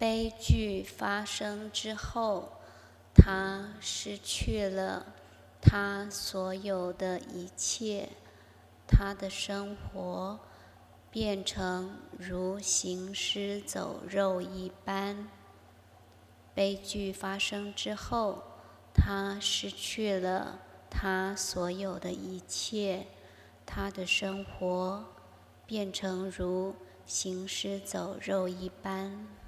悲剧发生之后，他失去了他所有的一切，他的生活变成如行尸走肉一般。悲剧发生之后，他失去了他所有的一切，他的生活变成如行尸走肉一般。